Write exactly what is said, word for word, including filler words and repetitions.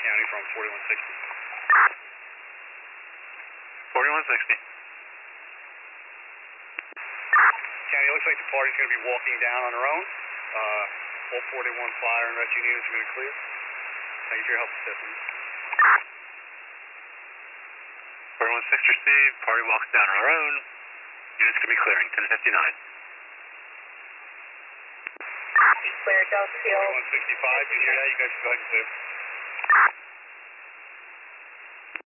County from forty-one sixty. forty-one sixty. County, it looks like the party's going to be walking down on their own. Uh, all forty-one fire and rescue units are going to clear. Thank you for your help, Stephanie. forty-one sixty Steve, party walks down on our own. Units going to be clearing, ten fifty-nine. Clear, don't feel. forty-one sixty-five, you hear that? You guys can go ahead and clear.